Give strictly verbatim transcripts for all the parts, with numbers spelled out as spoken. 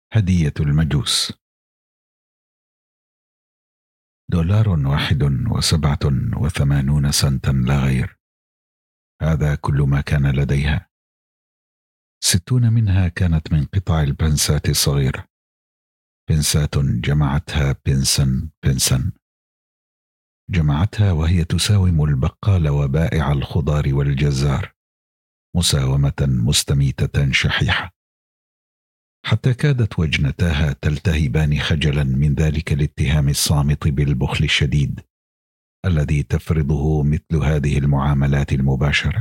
هدية المجوس. دولار واحد وسبعة وثمانون سنتا لا غير، هذا كل ما كان لديها. ستون منها كانت من قطع البنسات الصغيرة، بنسات جمعتها بنسا بنسا، جمعتها وهي تساوم البقال وبائع الخضار والجزار مساومة مستميتة شحيحة، حتى كادت وجنتاها تلتهبان خجلا من ذلك الاتهام الصامت بالبخل الشديد الذي تفرضه مثل هذه المعاملات المباشرة.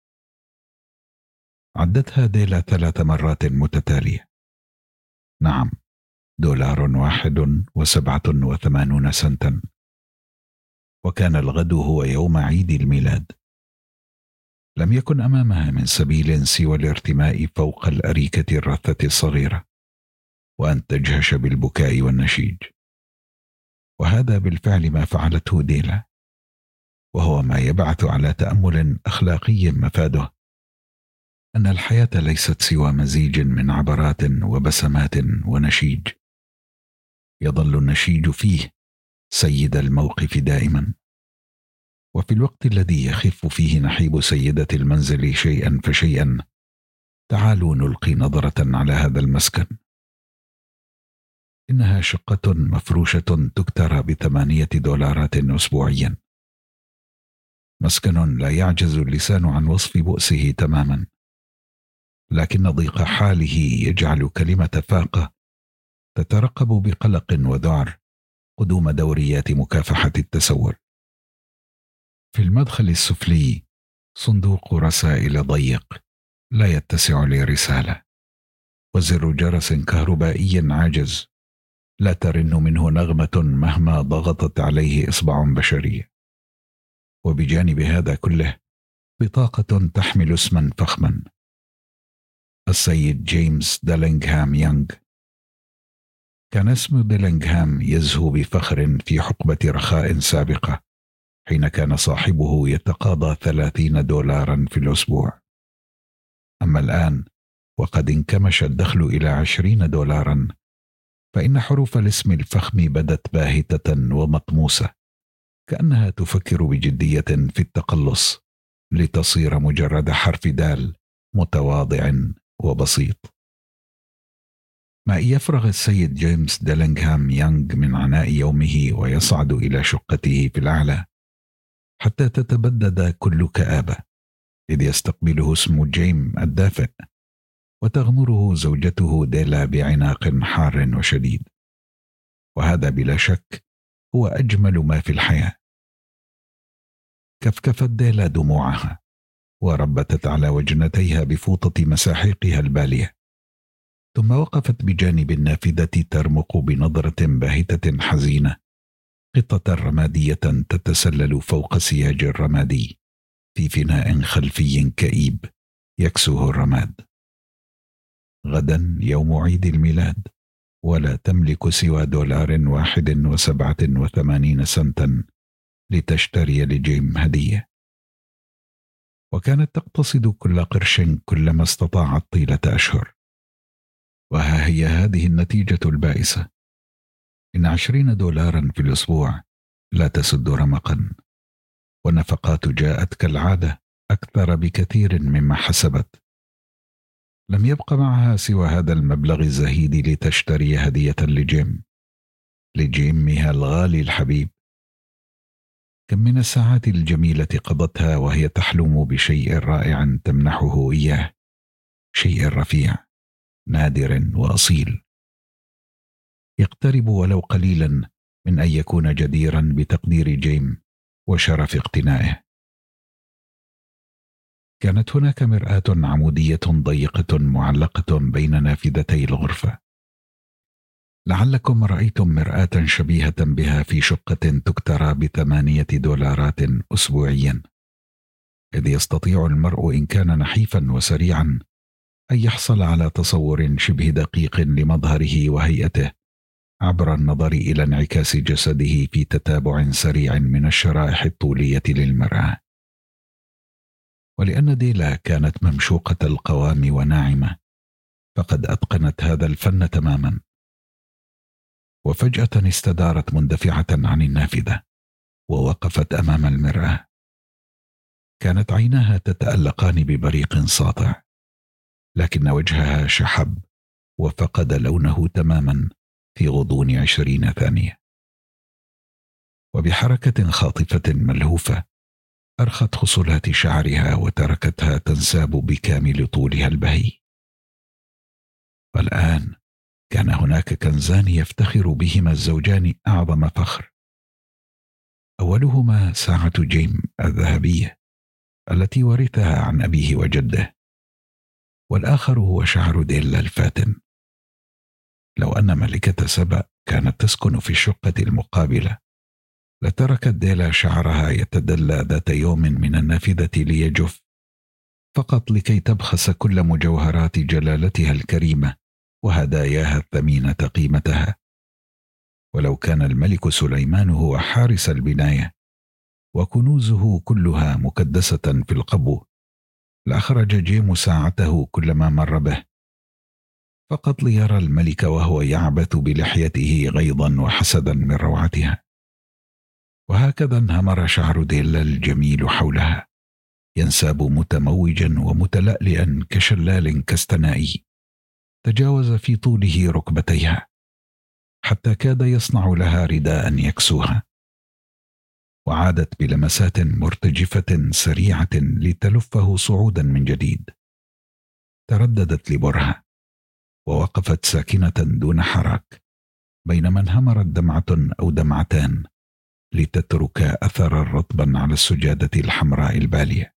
عدتها ديلا ثلاث مرات متتالية. نعم، دولار واحد وسبعة وثمانون سنتا، وكان الغد هو يوم عيد الميلاد. لم يكن أمامها من سبيل سوى الارتماء فوق الأريكة الرثة الصغيرة وأن تجهش بالبكاء والنشيج، وهذا بالفعل ما فعلته ديلا، وهو ما يبعث على تأمل أخلاقي مفاده أن الحياة ليست سوى مزيج من عبرات وبسمات ونشيج، يظل النشيج فيه سيد الموقف دائما، وفي الوقت الذي يخف فيه نحيب سيدة المنزل شيئا فشيئا تعالوا نلقي نظرة على هذا المسكن. إنها شقة مفروشة تكترى بثمانية دولارات أسبوعيا، مسكن لا يعجز اللسان عن وصف بؤسه تماما، لكن ضيق حاله يجعل كلمة فاقة تترقب بقلق وذعر قدوم دوريات مكافحة التسول. في المدخل السفلي صندوق رسائل ضيق لا يتسع لرسالة، وزر جرس كهربائي عاجز لا ترن منه نغمة مهما ضغطت عليه إصبع بشري. وبجانب هذا كله بطاقة تحمل اسما فخما: السيد جيمس ديلينغهام يونغ. كان اسم ديلينغهام يزهو بفخر في حقبة رخاء سابقة، حين كان صاحبه يتقاضى ثلاثين دولارا في الأسبوع. أما الآن وقد انكمش الدخل إلى عشرين دولارا، فإن حروف الاسم الفخم بدت باهتة ومطموسة، كأنها تفكر بجدية في التقلص لتصير مجرد حرف دال متواضع وبسيط. ما يفرغ السيد جيمس ديلينغهام يونغ من عناء يومه ويصعد إلى شقته في الأعلى حتى تتبدد كل كآبة، إذ يستقبله اسم جيم الدافئ وتغمره زوجته ديلا بعناق حار وشديد، وهذا بلا شك هو أجمل ما في الحياة. كفكفت ديلا دموعها وربتت على وجنتيها بفوطة مساحيقها البالية، ثم وقفت بجانب النافذة ترمق بنظرة باهتة حزينة قطة رمادية تتسلل فوق سياج الرمادي في فناء خلفي كئيب يكسوه الرماد. غدا يوم عيد الميلاد، ولا تملك سوى دولار واحد وسبعة وثمانين سنتا لتشتري لجيم هدية، وكانت تقتصد كل قرش كلما استطاعت طيلة أشهر. وها هي هذه النتيجة البائسة: إن عشرين دولارا في الأسبوع لا تسد رمقا، والنفقات جاءت كالعادة أكثر بكثير مما حسبت. لم يبق معها سوى هذا المبلغ الزهيد لتشتري هدية لجيم لجيمها الغالي الحبيب. كم من الساعات الجميلة قضتها وهي تحلم بشيء رائع تمنحه إياه، شيء رفيع نادر وأصيل، يقترب ولو قليلا من أن يكون جديرا بتقدير جيم وشرف اقتنائه. كانت هناك مرآة عمودية ضيقة معلقة بين نافذتي الغرفة. لعلكم رأيتم مرآة شبيهة بها في شقة تكترى بثمانية دولارات أسبوعيا، إذ يستطيع المرء إن كان نحيفا وسريعا أن يحصل على تصور شبه دقيق لمظهره وهيئته عبر النظر إلى انعكاس جسده في تتابع سريع من الشرائح الطولية للمرآة. ولأن ديلا كانت ممشوقة القوام وناعمة، فقد أتقنت هذا الفن تماما. وفجأة استدارت مندفعة عن النافذة ووقفت أمام المرآة. كانت عيناها تتألقان ببريق ساطع، لكن وجهها شحب وفقد لونه تماما في غضون عشرين ثانية. وبحركة خاطفة ملهوفة أرخت خصلات شعرها وتركتها تنساب بكامل طولها البهي. والآن كان هناك كنزان يفتخر بهما الزوجان أعظم فخر. أولهما ساعة جيم الذهبية التي ورثها عن أبيه وجده، والآخر هو شعر ديلا الفاتن. لو أن ملكة سبأ كانت تسكن في الشقة المقابلة لتركت ديلا شعرها يتدلى ذات يوم من النافذة ليجف، فقط لكي تبخس كل مجوهرات جلالتها الكريمة وهداياها الثمينة قيمتها. ولو كان الملك سليمان هو حارس البناية وكنوزه كلها مكدسة في القبو لأخرج جيم ساعته كلما مر به، فقط ليرى الملك وهو يعبث بلحيته غيظا وحسدا من روعتها. وهكذا انهمر شعر ديلا الجميل حولها، ينساب متموجا ومتلألئا كشلال كستنائي تجاوز في طوله ركبتيها حتى كاد يصنع لها رداء يكسوها. وعادت بلمسات مرتجفة سريعة لتلفه صعودا من جديد. ترددت لبرهة ووقفت ساكنة دون حراك، بينما انهمرت دمعة أو دمعتان لتترك أثرا رطبا على السجادة الحمراء البالية.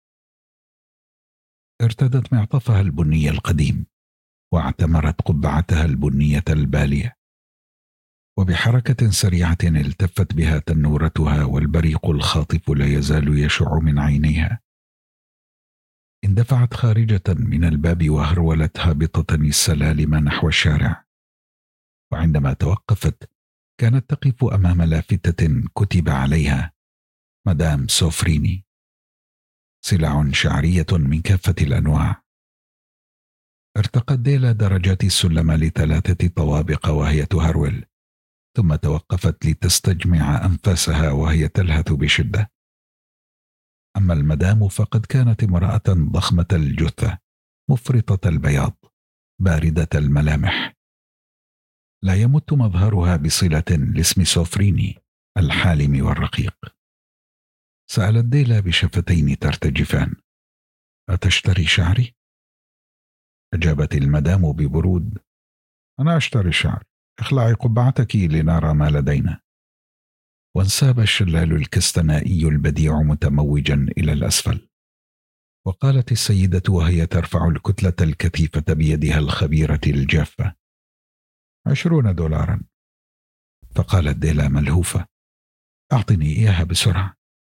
ارتدت معطفها البني القديم واعتمرت قبعتها البنية البالية، وبحركة سريعة التفت بها تنورتها والبريق الخاطف لا يزال يشع من عينيها. اندفعت خارجة من الباب وهرولت هابطة السلالم نحو الشارع، وعندما توقفت كانت تقف أمام لافتة كتب عليها مدام سوفريني، سلع شعرية من كافة الأنواع. ارتقت ديلا درجات السلم لثلاثة طوابق وهي تهرول، ثم توقفت لتستجمع أنفاسها وهي تلهث بشدة. أما المدام فقد كانت امرأة ضخمة الجثة مفرطة البياض باردة الملامح، لا يمت مظهرها بصلة لاسم سوفريني الحالم والرقيق. سألت ديلا بشفتين ترتجفان: أتشتري شعري؟ أجابت المدام ببرود: أنا أشتري الشعر، اخلعي قبعتك لنرى ما لدينا. وانساب الشلال الكستنائي البديع متموجا إلى الأسفل. وقالت السيدة وهي ترفع الكتلة الكثيفة بيدها الخبيرة الجافة: عشرون دولارا. فقالت ديلا ملهوفة: أعطني إياها بسرعة.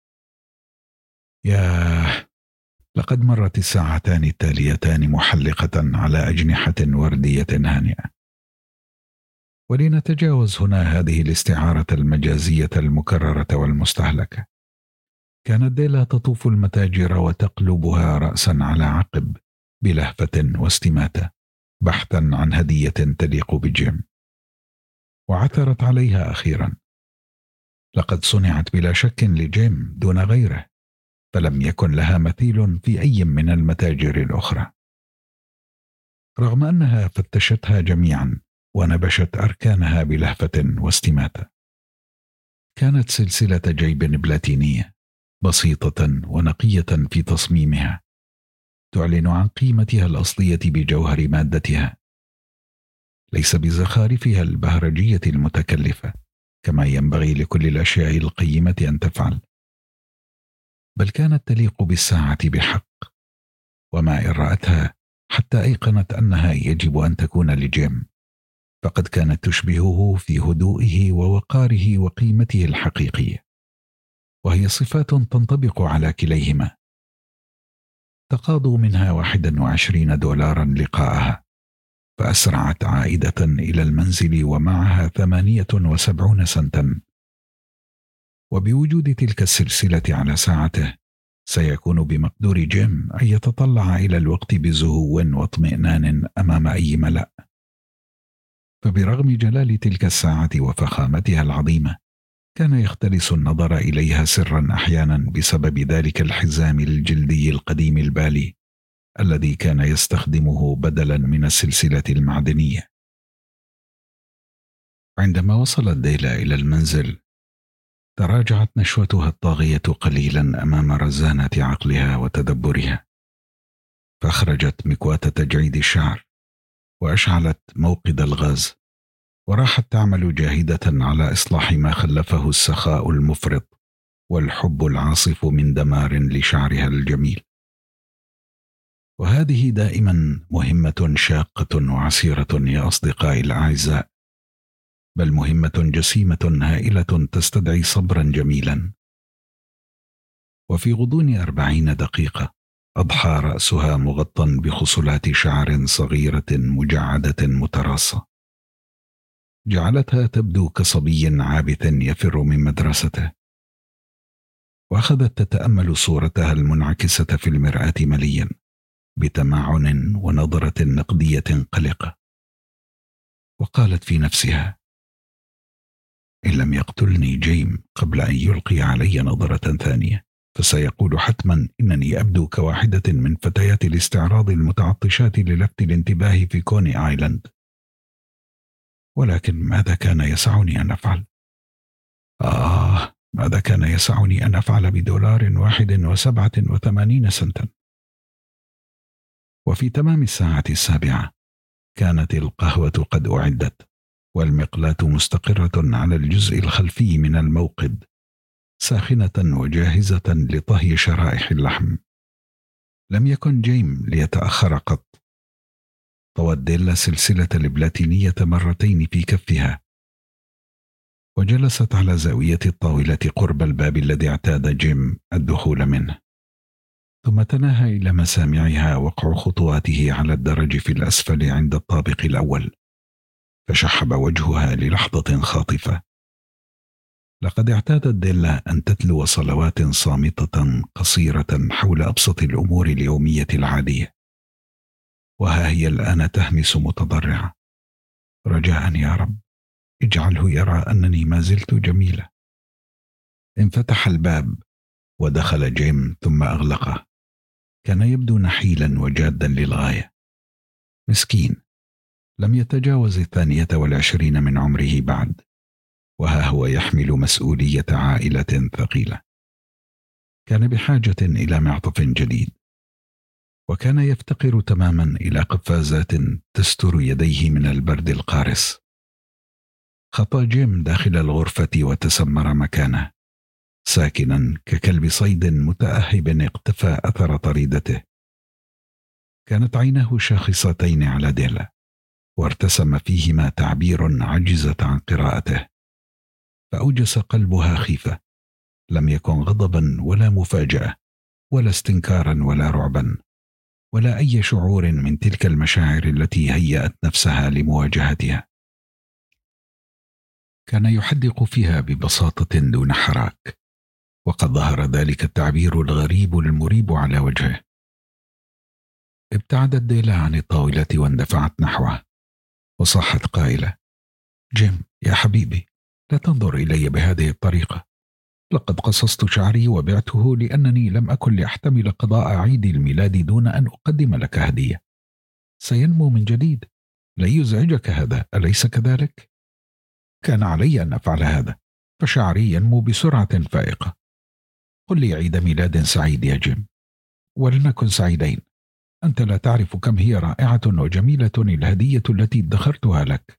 ياه، لقد مرت الساعتان التاليتان محلقة على أجنحة وردية هانئة. ولنتجاوز هنا هذه الاستعارة المجازية المكررة والمستهلكة. كانت ديلا تطوف المتاجر وتقلبها رأسا على عقب بلهفة واستماتة بحثا عن هدية تليق بجيم. وعثرت عليها أخيرا. لقد صنعت بلا شك لجيم دون غيره، فلم يكن لها مثيل في أي من المتاجر الأخرى. رغم أنها فتشتها جميعا ونبشت أركانها بلهفة واستماتة. كانت سلسلة جيب بلاتينية بسيطة ونقية في تصميمها، تعلن عن قيمتها الأصلية بجوهر مادتها، ليس بزخارفها البهرجية المتكلفة كما ينبغي لكل الأشياء القيمة أن تفعل، بل كانت تليق بالساعة بحق. وما إن رأتها حتى أيقنت أنها يجب أن تكون لجيم، فقد كانت تشبهه في هدوئه ووقاره وقيمته الحقيقية، وهي صفات تنطبق على كليهما. تقاضوا منها واحدا وعشرين دولارا لقاءها، فأسرعت عائدة إلى المنزل ومعها ثمانية وسبعون سنتا. وبوجود تلك السلسلة على ساعته سيكون بمقدور جيم أن يتطلع إلى الوقت بزهو واطمئنان أمام أي ملأ. فبرغم جلال تلك الساعة وفخامتها العظيمة، كان يختلس النظر إليها سرا أحيانا بسبب ذلك الحزام الجلدي القديم البالي الذي كان يستخدمه بدلا من السلسلة المعدنية. عندما وصلت ديلا إلى المنزل، تراجعت نشوتها الطاغية قليلا أمام رزانة عقلها وتدبرها، فأخرجت مكواة تجعيد الشعر وأشعلت موقد الغاز، وراحت تعمل جاهدة على إصلاح ما خلفه السخاء المفرط والحب العاصف من دمار لشعرها الجميل. وهذه دائما مهمة شاقة وعسيرة يا أصدقائي الأعزاء، بل مهمة جسيمة هائلة تستدعي صبرا جميلا. وفي غضون أربعين دقيقة أضحى رأسها مغطى بخصلات شعر صغيرة مجعدة متراصة، جعلتها تبدو كصبي عابث يفر من مدرسته. وأخذت تتأمل صورتها المنعكسة في المرآة مليا بتمعن ونظرة نقدية قلقة، وقالت في نفسها: إن لم يقتلني جيم قبل أن يلقي علي نظرة ثانية، فسيقول حتما إنني أبدو كواحدة من فتيات الاستعراض المتعطشات للفت الانتباه في كوني آيلاند. ولكن ماذا كان يسعني أن أفعل؟ آه ماذا كان يسعني أن أفعل بدولار واحد وسبعة وثمانين سنتا؟ وفي تمام الساعة السابعة كانت القهوة قد أعدت، والمقلاة مستقرة على الجزء الخلفي من الموقد، ساخنة وجاهزة لطهي شرائح اللحم. لم يكن جيم ليتأخر قط. طوت ديلا سلسلة البلاتينية مرتين في كفها، وجلست على زاوية الطاولة قرب الباب الذي اعتاد جيم الدخول منه. ثم تناهى إلى مسامعها وقع خطواته على الدرج في الأسفل عند الطابق الأول، فشحب وجهها للحظة خاطفة. لقد اعتادت ديلا أن تتلو صلوات صامتة قصيرة حول أبسط الأمور اليومية العادية، وها هي الآن تهمس متضرعة: رجاء يا رب اجعله يرى أنني ما زلت جميلة. انفتح الباب ودخل جيم ثم أغلقه. كان يبدو نحيلا وجادا للغاية. مسكين، لم يتجاوز الثانية والعشرين من عمره بعد، وها هو يحمل مسؤولية عائلة ثقيلة. كان بحاجة إلى معطف جديد، وكان يفتقر تماما إلى قفازات تستر يديه من البرد القارس. خطى جيم داخل الغرفة وتسمر مكانه، ساكنا ككلب صيد متأهب اقتفى أثر طريدته. كانت عيناه شاخصتين على ديلا، وارتسم فيهما تعبير عجزت عن قراءته، فأوجس قلبها خيفة. لم يكن غضبا ولا مفاجأة ولا استنكارا ولا رعبا ولا أي شعور من تلك المشاعر التي هيأت نفسها لمواجهتها. كان يحدق فيها ببساطة دون حراك، وقد ظهر ذلك التعبير الغريب المريب على وجهه. ابتعدت ديلا عن الطاولة واندفعت نحوه، وصاحت قائلة: جيم يا حبيبي، لا تنظر إلي بهذه الطريقة. لقد قصصت شعري وبعته لأنني لم أكن لأحتمل قضاء عيد الميلاد دون أن أقدم لك هدية. سينمو من جديد، لا يزعجك هذا أليس كذلك؟ كان علي أن أفعل هذا، فشعري ينمو بسرعة فائقة. قل لي عيد ميلاد سعيد يا جيم، ولنكن سعيدين. أنت لا تعرف كم هي رائعة وجميلة الهدية التي ادخرتها لك.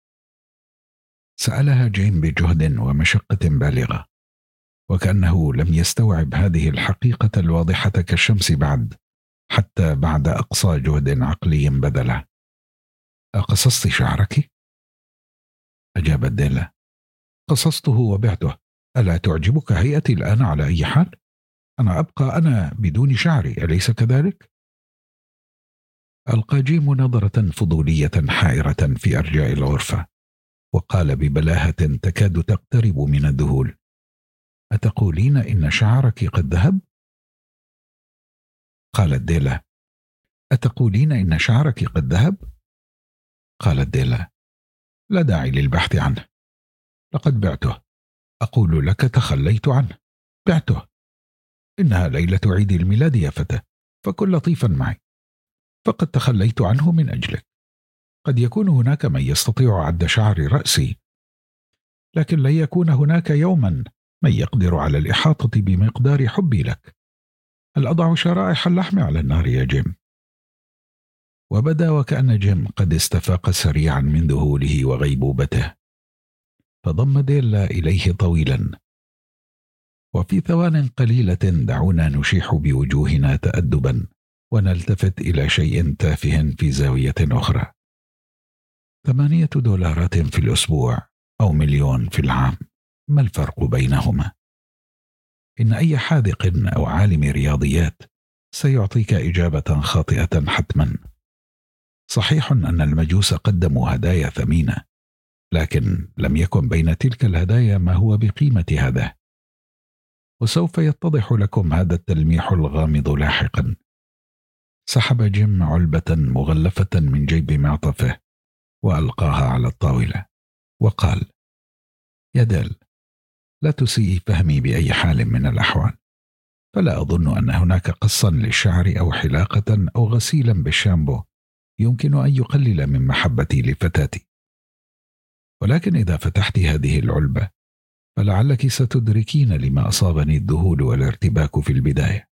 سألها جيم بجهد ومشقة بالغة، وكأنه لم يستوعب هذه الحقيقة الواضحة كالشمس بعد، حتى بعد أقصى جهد عقلي بذله. أقصصت شعرك؟ أجابت ديلا: قصصته وبعته. ألا تعجبك هيئتي الآن على أي حال؟ أنا أبقى أنا بدون شعري أليس كذلك؟ ألقى جيم نظرة فضولية حائرة في أرجاء الغرفة، وقال ببلاهة تكاد تقترب من الذهول: أتقولين إن شعرك قد ذهب؟ قالت ديلا: أتقولين إن شعرك قد ذهب؟ قالت ديلا: لا داعي للبحث عنه، لقد بعته. أقول لك تخليت عنه، بعته. إنها ليلة عيد الميلاد يا فتى، فكن لطيفا معي، فقد تخليت عنه من أجلك. قد يكون هناك من يستطيع عد شعر رأسي، لكن لن يكون هناك يوما من يقدر على الإحاطة بمقدار حبي لك. هل أضع شرائح اللحم على النار يا جيم؟ وبدا وكأن جيم قد استفاق سريعا من ذهوله وغيبوبته، فضم ديلا إليه طويلا. وفي ثوان قليلة دعونا نشيح بوجوهنا تأدبا ونلتفت إلى شيء تافه في زاوية أخرى. ثمانية دولارات في الأسبوع أو مليون في العام، ما الفرق بينهما؟ إن أي حاذق أو عالم رياضيات سيعطيك إجابة خاطئة حتما. صحيح أن المجوس قدموا هدايا ثمينة، لكن لم يكن بين تلك الهدايا ما هو بقيمة هذا. وسوف يتضح لكم هذا التلميح الغامض لاحقا. سحب جيم علبة مغلفة من جيب معطفه وألقاها على الطاولة وقال: يا ديل، لا تسيء فهمي بأي حال من الأحوال، فلا أظن أن هناك قصا للشعر أو حلاقة أو غسيلا بالشامبو يمكن أن يقلل من محبتي لفتاتي. ولكن إذا فتحت هذه العلبة فلعلك ستدركين لما أصابني الذهول والارتباك في البداية.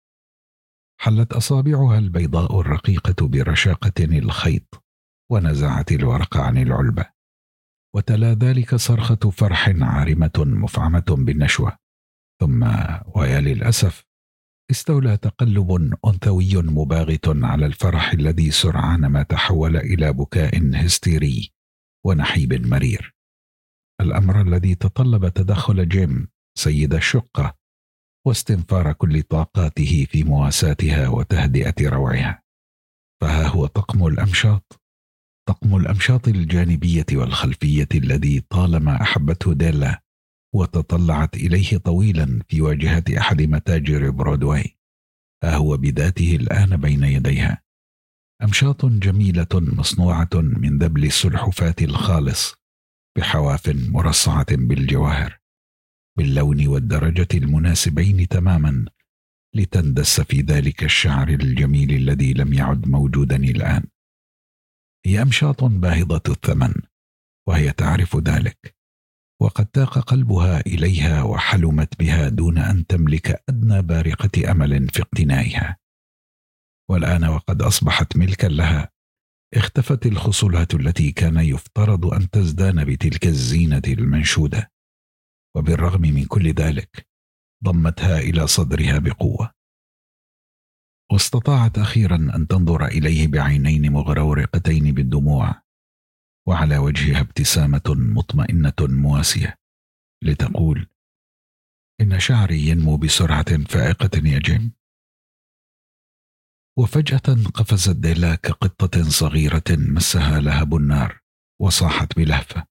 حلت أصابعها البيضاء الرقيقة برشاقة الخيط ونزعت الورق عن العلبة، وتلا ذلك صرخة فرح عارمة مفعمة بالنشوة. ثم ويا للأسف استولى تقلب أنثوي مباغت على الفرح الذي سرعان ما تحول إلى بكاء هستيري ونحيب مرير، الأمر الذي تطلب تدخل جيم سيد الشقة واستنفار كل طاقاته في مواساتها وتهدئة روعها. فها هو طقم الأمشاط، طقم الأمشاط الجانبية والخلفية الذي طالما أحبته ديلا وتطلعت إليه طويلا في واجهة أحد متاجر برودواي، ها هو بذاته الآن بين يديها. أمشاط جميلة مصنوعة من ذبل السلحفاة الخالص بحواف مرصعة بالجواهر، باللون والدرجة المناسبين تماما لتندس في ذلك الشعر الجميل الذي لم يعد موجودا الآن. هي أمشاط باهظة الثمن وهي تعرف ذلك، وقد تاق قلبها إليها وحلمت بها دون أن تملك أدنى بارقة أمل في اقتنائها. والآن وقد أصبحت ملكا لها، اختفت الخصلات التي كان يفترض أن تزدان بتلك الزينة المنشودة، وبالرغم من كل ذلك ضمتها إلى صدرها بقوة، واستطاعت أخيرا أن تنظر إليه بعينين مغرورقتين بالدموع، وعلى وجهها ابتسامة مطمئنة مواسية، لتقول: إن شعري ينمو بسرعة فائقة يا جيم. وفجأة قفزت ديلا كقطة صغيرة مسها لهب النار وصاحت بلهفة: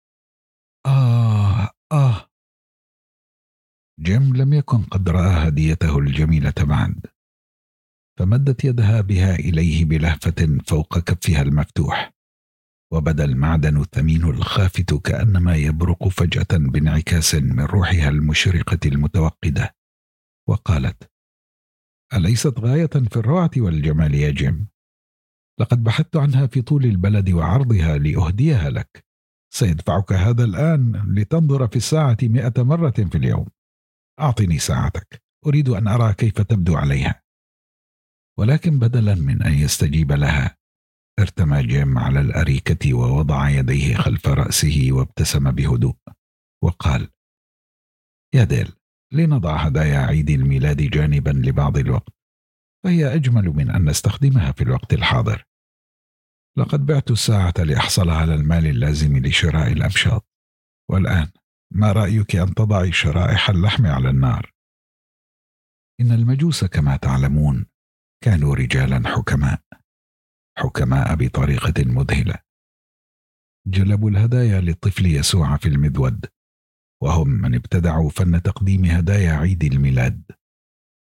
آه آه. جيم لم يكن قد رأى هديته الجميلة بعد، فمدت يدها بها إليه بلهفة فوق كفها المفتوح، وبدا المعدن الثمين الخافت كأنما يبرق فجأة بانعكاس من روحها المشرقة المتوقدة، وقالت: أليست غاية في الروعة والجمال يا جيم؟ لقد بحثت عنها في طول البلد وعرضها لأهديها لك. سيدفعك هذا الآن لتنظر في الساعة مئة مرة في اليوم. أعطني ساعتك، أريد أن أرى كيف تبدو عليها. ولكن بدلا من أن يستجيب لها، ارتمى جيم على الأريكة ووضع يديه خلف رأسه وابتسم بهدوء وقال: يا ديل، لنضع هدايا عيد الميلاد جانبا لبعض الوقت، فهي أجمل من أن نستخدمها في الوقت الحاضر. لقد بعت الساعة لأحصل على المال اللازم لشراء الأمشاط، والآن ما رأيك أن تضعي شرائح اللحم على النار؟ إن المجوس كما تعلمون كانوا رجالا حكماء، حكماء بطريقة مذهلة. جلبوا الهدايا للطفل يسوع في المذود، وهم من ابتدعوا فن تقديم هدايا عيد الميلاد.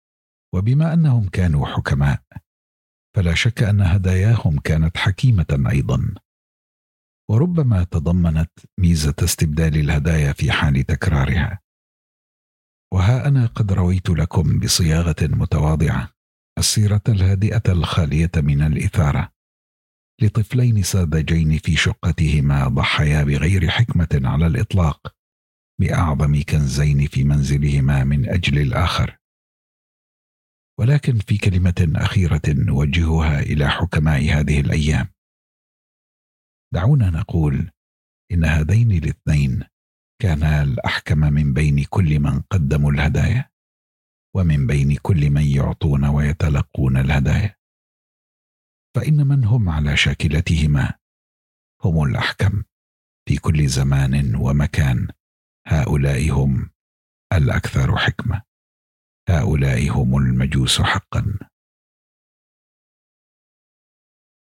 وبما أنهم كانوا حكماء فلا شك أن هداياهم كانت حكيمة أيضا، وربما تضمنت ميزة استبدال الهدايا في حال تكرارها. وها أنا قد رويت لكم بصياغة متواضعة السيرة الهادئة الخالية من الإثارة لطفلين ساذجين في شقتهما ضحيا بغير حكمة على الإطلاق بأعظم كنزين في منزلهما من أجل الآخر. ولكن في كلمة أخيرة نوجهها إلى حكماء هذه الأيام، دعونا نقول إن هذين الاثنين كانا الأحكم من بين كل من قدموا الهدايا ومن بين كل من يعطون ويتلقون الهدايا، فإن من هم على شاكلتهما هم الأحكم في كل زمان ومكان. هؤلاء هم الأكثر حكمة، هؤلاء هم المجوس حقا.